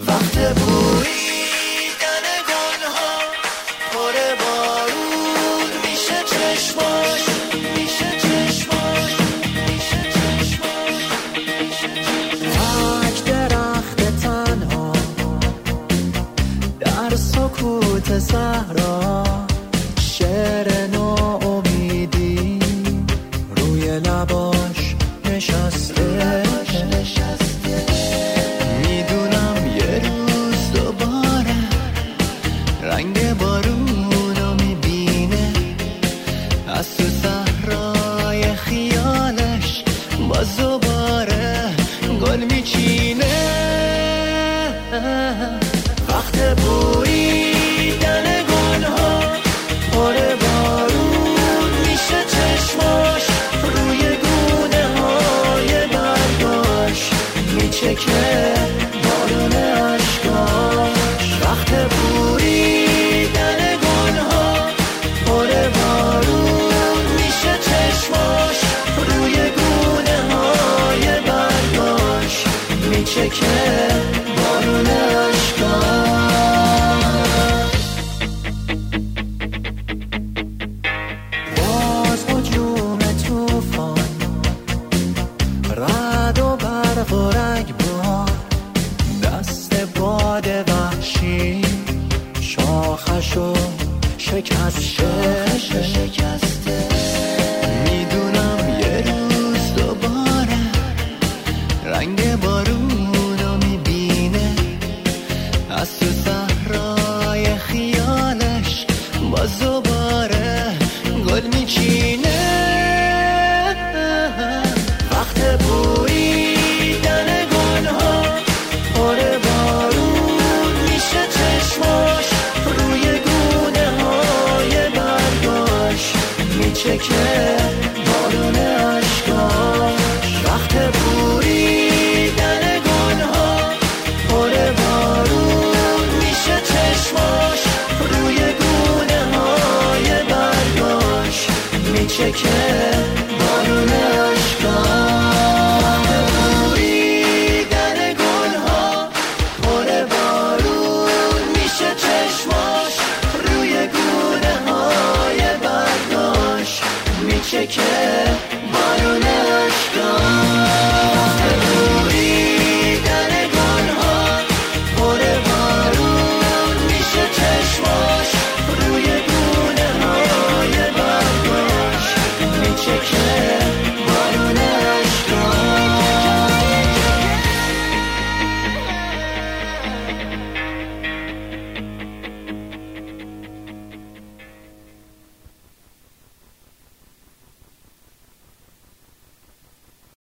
وقت بویدن گلها پر بارون میشه چشماش، میشه چشماش، میشه چشماش. تک درخت تنها در سکوت صحرا، شعر ناامیدی روی لباش نشسته. میدونم یه روز دوباره رنگ بارونو میبینه، از تو صحرای خیالش باز دوباره گل میچینه. وقت بویدن گلها پر بارون میشه چشماش، روی گونه های برگاش میچکه بارون عشقاش. وقت بویدن گلها پر بارون میشه چشماش، روی گونه های برگاش میچکه بارون عشقاش. باز هجوم طوفان، رعد و برق و رگبار، دست باد وحشی شاخشو شکسته. میدونم یه روز دوباره رنگ بارونو میبینه، از تو صحرای خیالش باز دوباره گل میچینه. وقت بویدن گلها پر بارون میشه چشماش، روی گونه های برگاش میچکه بارون عشقاش. وقت بویدن گلها پر بارون میشه چشماش، روی گونه های برگاش میچکه